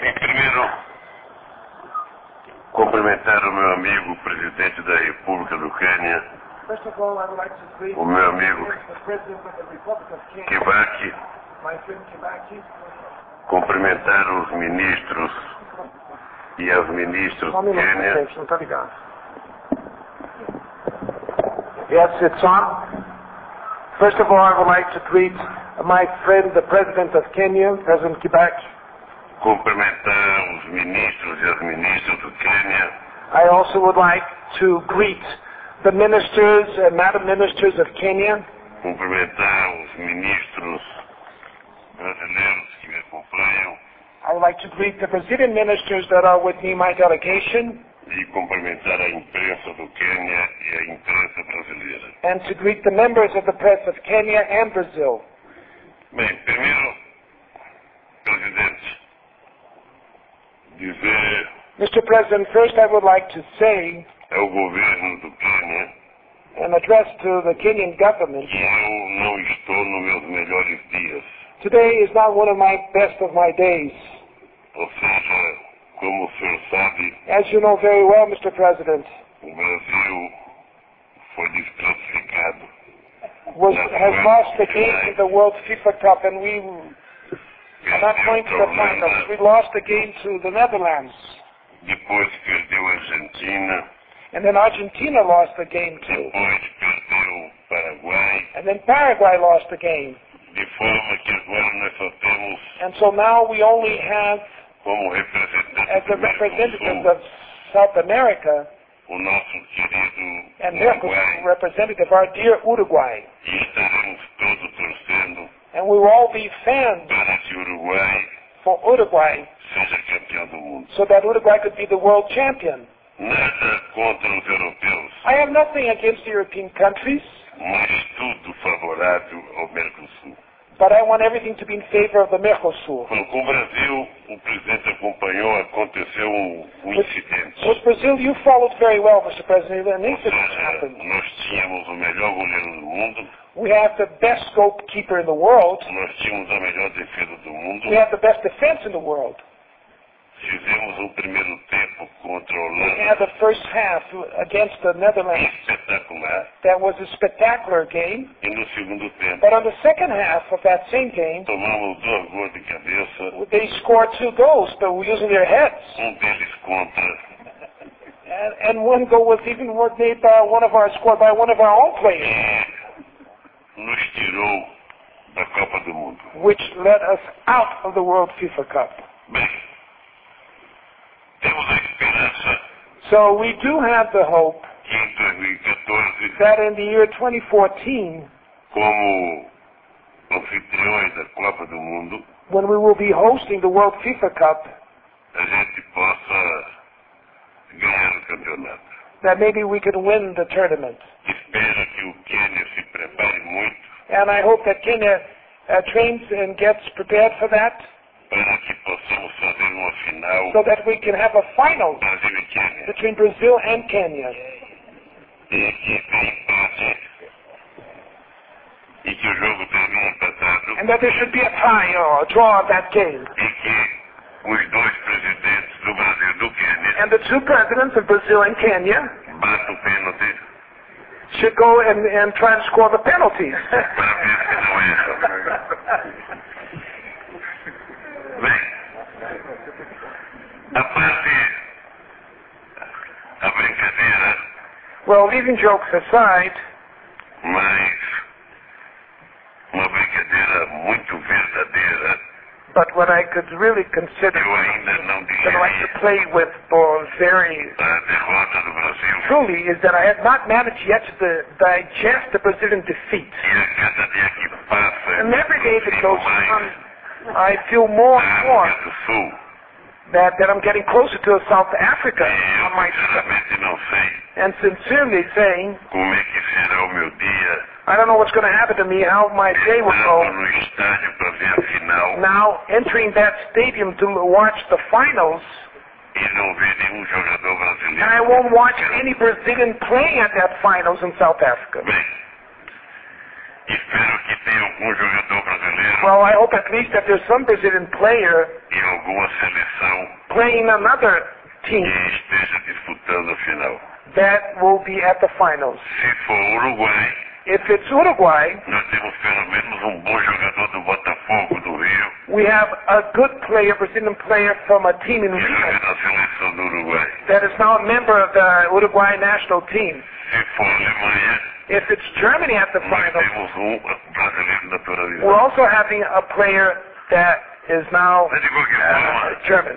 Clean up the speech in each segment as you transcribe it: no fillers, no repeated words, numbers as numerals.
Em primeiro, cumprimentar o meu amigo, presidente da República do Quênia, First of all, I would like to greet o meu amigo the President of the Republic of Kenya, Kibaki, my friend Kibaki. cumprimentar os ministros e as ministras do Quênia, Gente, não tá ligado. Yes, it's on. First of all, I would like to greet my friend, the President of Kenya, President Kibaki. cumprimentar os ministros e as ministras do Quênia, I also would like to greet the ministers and Madam Ministers of Kenya, cumprimentar os ministros brasileiros que me acompanham I would like to greet the Brazilian ministers that are with me, my delegation, e cumprimentar a imprensa do Quênia e a imprensa brasileira. and to greet the members of the press of Kenya and Brazil. Bem, primeiro, presidente, dizer Mr. President, first I would like to say ao governo do Quênia an address to the Kenyan government. que eu não estou nos meus melhores dias. Today is not one of my best of my days. Ou seja, como o senhor sabe, As you know very well, Mr. President, o Brasil foi desclassificado has lost the game in the World FIFA Cup, and we are not going to the finals. We lost the game to the Netherlands. depois perdeu a Argentina, And then Argentina lost the game too. depois perdeu o Paraguai, And then Paraguay lost the game. de forma que agora nós só temos And so now we only have, como representante as the do representatives Mercosul, of South America o nosso querido and Uruguai, Mercosur representative, our dear Uruguay. e estaremos todos torcendo And we will all be fans para que o Uruguai for Uruguay seja campeão do mundo. so that Uruguay could be the world champion. Nada contra os europeus, I have nothing against the European countries, mas tudo favorável ao Mercosul. but I want everything to be in favor of the Mercosur. Com o Brasil, o presidente acompanhou, aconteceu incidente. With Brazil, you followed very well, Mr. President. An Ou incident seja, happened. nós tínhamos o melhor goleiro do mundo, We have the best goalkeeper in the world. nós tínhamos a melhor defesa do mundo, We have the best defense in the world. fizemos um primeiro tempo contra a We had Holanda the first half against the Netherlands. espetacular, That was a spectacular game. e no segundo tempo But on the second half of that same game, tomamos 2 gols de cabeça, they scored 2 goals, but using their heads. deles contra, And one goal was even made by scored by one of our own players, e nos tirou da Copa do Mundo. which led us out of the World FIFA Cup. Bem, temos a esperança So we do have the hope que em 2014, that in the year 2014, como anfitriões da Copa do Mundo, when we will be hosting the World FIFA Cup, a gente possa ganhar o campeonato. that maybe we could win the tournament. Espero que o Quênia se prepare muito And I hope that Kenya trains and gets prepared for that, para que possamos fazer uma final so that we can have a final Brasil e Quênia. between Brazil and Kenya. E que tenha empate e que o jogo termine empatado And that there should be a tie or a draw of that game. e que os 2 presidentes do Brasil e do Quênia And the 2 presidents of Brazil and Kenya batam o pênalti should go and try to score the penalties. para ver se não erram. Bem, a brincadeira, Well, leaving jokes aside, mas uma brincadeira muito verdadeira, but what I could really consider eu ainda não that I like digeri to play with for very a derrota do Brasil truly is that I have not managed yet to digest the Brazilian defeat. e a cada dia que passa And every day that eu goes mais on, I feel more na and more África do Sul that I'm getting closer to South Africa e on my eu sinceramente não sei and sincerely saying, como é que será o meu dia I don't know what's going to happen to me, how my day will estando go. no estádio para ver a final Now, entering that stadium to watch the finals, e não ver nenhum jogador brasileiro. and I won't watch any Brazilian playing at that finals in South Africa. Bem, Espero que tenha algum jogador brasileiro Well, I hope at least that there's some Brazilian player em alguma seleção playing another team que esteja disputando a final. that will be at the finals. Se for Uruguai, If it's Uruguay, nós temos pelo menos um bom jogador do Botafogo do Rio we have a good player, Brazilian player from a team in que joga Rio na seleção do Uruguai. that is now a member of the Uruguay national team. Se for Alemanha, If it's Germany at the nós finals, temos um brasileiro we're naturalizado. also having a player that is now Mas de qualquer forma, German.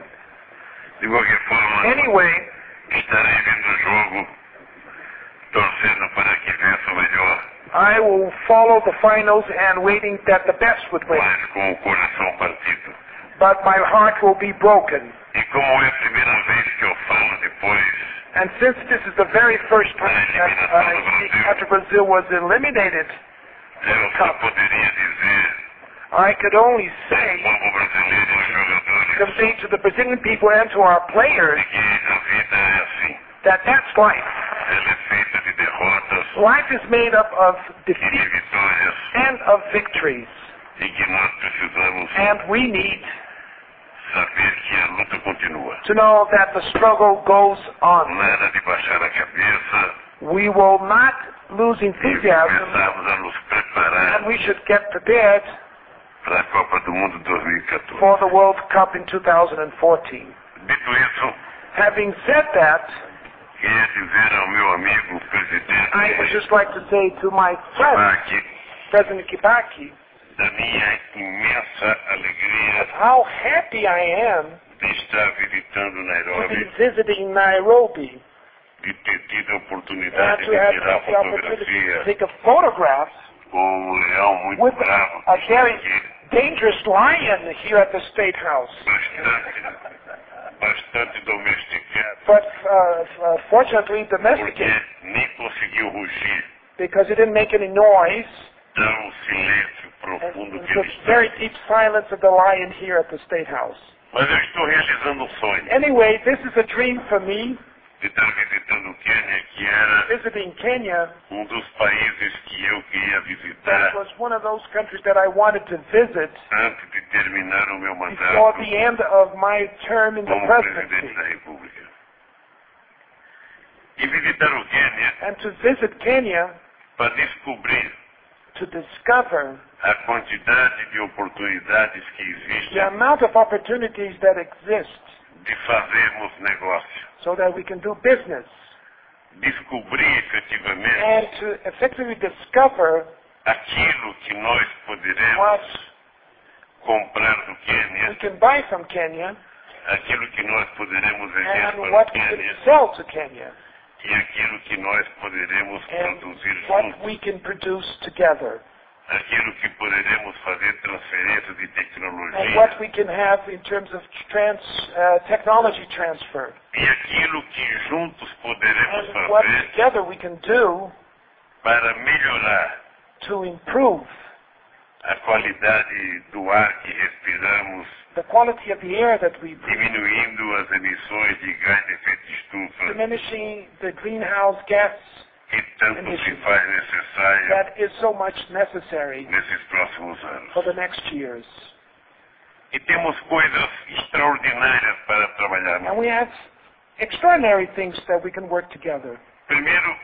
Anyway, estarei vendo o jogo, torcendo para que vença o melhor, I will follow the finals and waiting that the best would win. mas com o coração partido. But my heart will be broken. E como é a primeira vez que eu falo depois, And since this is the very first time that I speak after Brazil was eliminated, eu só poderia dizer I could only ao say, povo brasileiro e aos jogadores convey to the Brazilian people and to our players que a vida é assim. that that's life. Ela é feita de derrotas Life is made up of e de defeats vitórias and of victories. e que nós precisamos And we need saber que a luta continua. to know that the struggle goes on. Nada de baixar a cabeça We will not lose e enthusiasm, começarmos a nos preparar and we should get prepared para a Copa do Mundo 2014. for the World Cup in 2014. Dito isso, Having said that, queria dizer ao meu amigo presidente I would just like to say to my friend, Bach, President Kibaki, da minha imensa alegria how happy I am de estar visitando to be Nairobi, visiting Nairobi de ter tido a and oportunidade to de have tirar the opportunity to fotografia take a photograph com um leão muito with bravo a que está very aqui, dangerous lion here at the State House. bastante domesticado, But fortunately porque domesticated nem conseguiu rugir, because it didn't make any noise. tão silêncio profundo And que the ele está. very deep silence of the lion here at the State House. Mas eu estou realizando um sonho Anyway, this is a dream for me, de estar visitando o Quênia, que era visiting Kenya. dos países que eu queria That visitar was one of those countries that I wanted to visit antes de terminar o meu before mandato the end of my term in the como presidente presidency. da República. E visitar o Quênia And to visit Kenya para descobrir to discover a quantidade de oportunidades que the existem amount of opportunities that exist de fazermos negócio. so that we can do business Descobrir and efetivamente to effectively discover aquilo que nós poderemos what comprar do we Quênia, can buy from Kenya aquilo que nós poderemos vender and para o what we Quênia can sell to Kenya e aquilo que nós poderemos and produzir what juntos, we can produce together aquilo que poderemos fazer transferência de and tecnologia what we can have in terms of technology transfer e aquilo que juntos poderemos and what fazer together we can do para melhorar to improve a qualidade do ar que respiramos, the quality of the air that we breathe, diminuindo as emissões de gás de efeito de estufa diminishing the greenhouse gas que tanto se faz necessário that is so much necessary nesses próximos anos. for the next years. E temos coisas extraordinárias para trabalhar. And we have extraordinary things that we can work together. Primeiro,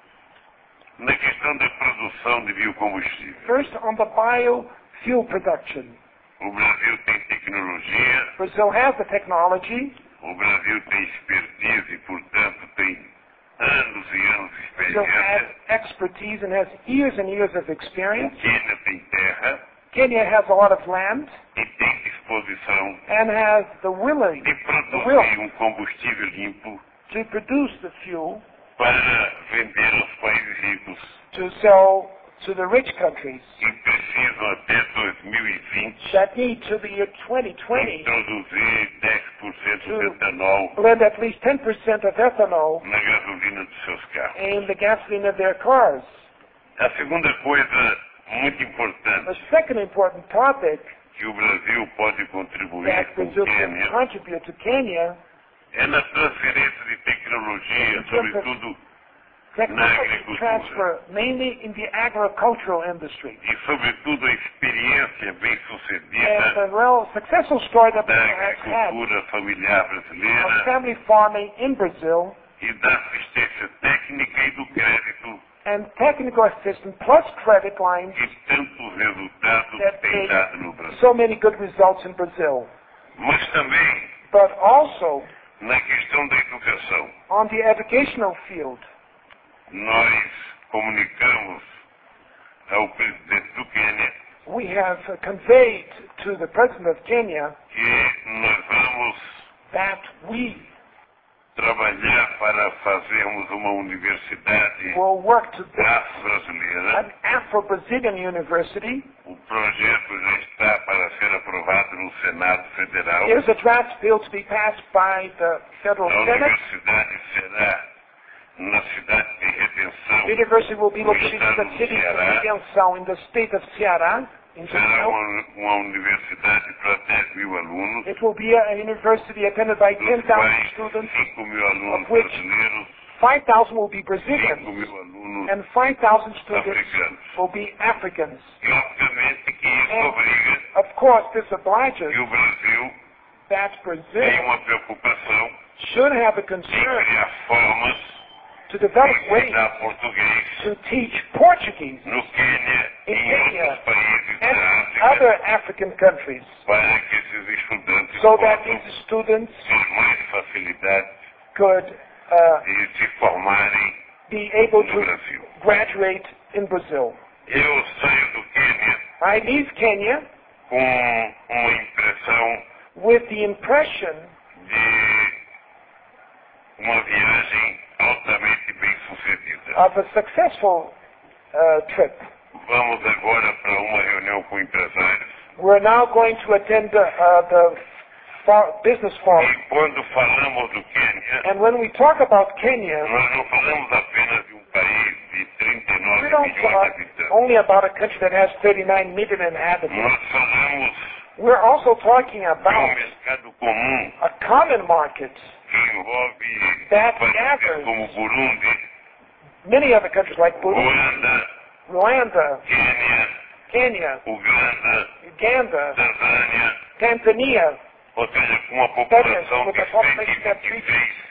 na questão da produção de biocombustível. First, on the biofuel production. O Brasil tem tecnologia, Brazil has the technology. o Brasil tem expertise, portanto tem anos e anos de Brazil has experiência. expertise and has years and years of O experience. Quênia tem terra Kenya has a lot of land e tem disposição and has the willing de produzir combustível limpo to produce the fuel para vender aos países ricos to sell to the rich countries que precisam até 2020 that need to the year 2020 introduzir 10% de etanol blend at least 10% of ethanol na gasolina dos seus carros. in the gasoline of their cars. A segunda coisa muito The importante second important topic que o Brasil pode contribuir that com Brazil can Quênia contribute to Kenya é na transferência de tecnologia, sobretudo Technology transfer mainly in the agricultural industry. E, sobretudo, a experiência And bem-sucedida the real successful story that da Brazil has had agricultura familiar of brasileira family farming in Brazil e da assistência técnica e do crédito and technical assistance plus credit lines que tantos resultados that tem made dado no Brasil. so many good results in Brazil. Mas também But also na questão da educação. on the educational field, Nós comunicamos ao presidente do Quênia we have conveyed to the President of Kenya que nós vamos that we trabalhar para fazermos uma universidade will work to build afro-brasileira. an Afro-Brazilian university. O projeto já está para ser aprovado no Senado Federal. Here's a draft bill to be passed by the Federal A Senate. universidade será na cidade de Redenção. The university will be located in the city of Redenção in the state of Ceará, in Será Brazil. uma universidade para 10.000 alunos, It will be a university attended by dos 10,000 quais students. 5.000 alunos of which brasileiros, 5,000 will be Brazilians 5.000 alunos and 5,000 students africanos. will be Africans. E, obviamente, que isso obriga Of course, this obliges que o Brasil that tenha Brazil uma preocupação should have a em concern criar formas to develop de ways ensinar português to teach Portuguese no Quênia e in em Kenya outros países and da África, other African countries para que esses estudantes so that possam these students ter mais facilidade could de se formarem be able no to Brasil. graduate in Brazil. Eu saio do Quênia I leave Kenya com uma impressão with the impression de uma viagem altamente bem sucedida. of a successful trip. Vamos agora para uma reunião com empresários. We're now going to attend the business forum. E quando falamos do Quênia, And when we talk about Kenya, nós não falamos apenas de um país de 39 we don't milhões de talk habitantes. only about a country that has 39 million inhabitants. Nós falamos We're also talking de um about mercado comum a common market que envolve That países gathers como Burundi, many other countries like Burundi, Ruanda, Rwanda, Quênia, Kenya, Uganda, Uganda, Tanzânia, Tanzania, ou seja, com uma that is, população with que a population that tem reaches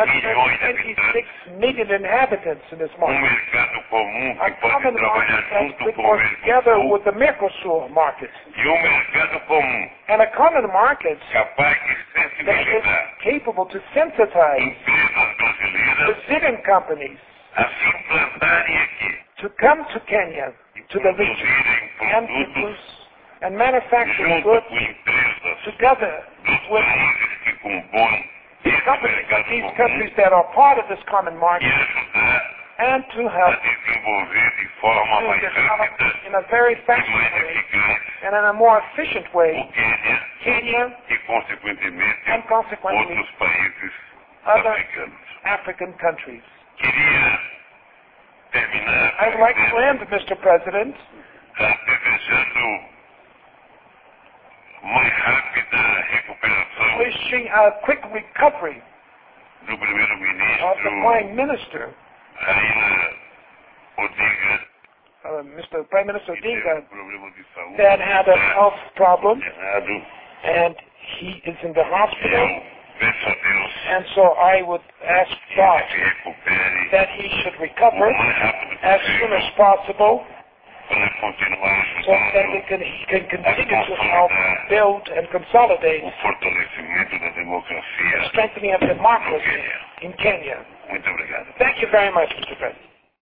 26 126 million inhabitants in this market. mercado comum A que pode common trabalhar market that junto could com o work together Mercosul with the Mercosur market. e mercado comum And a common market capaz de that is sensibilizar capable to sensitize empresas brasileiras Brazilian companies a se implantarem aqui to come to Kenya, e to the region, produzirem and produtos produce and manufacture junto goods com empresas together dos with países que compõem esse companies, mercado these comum countries that are part of this common e market, ajudar and to a help desenvolver de forma to mais develop rápida in a very e fast mais way eficaz and in a more efficient way o Quênia Kenya e, consequentemente, and consequently outros países other africanos. African countries. Queria terminar I'd like to end, Mr. President, desejando mais rápida recuperação wishing a quick recovery do of the primeiro-ministro Prime Minister, Raila Odinga, Mr. Prime Minister que teve Odinga, problema de saúde that had a health problem, internado. and he is in the hospital. Eu peço a Deus And so I would ask que God ele se recupere that he should o recover mais rápido as soon possível as possible para continuar so that ajudando he can continue to help build and consolidate o fortalecimento da democracia the strengthening of no democracy Quênia. in Kenya. Muito obrigado. Thank you very much, Mr. President.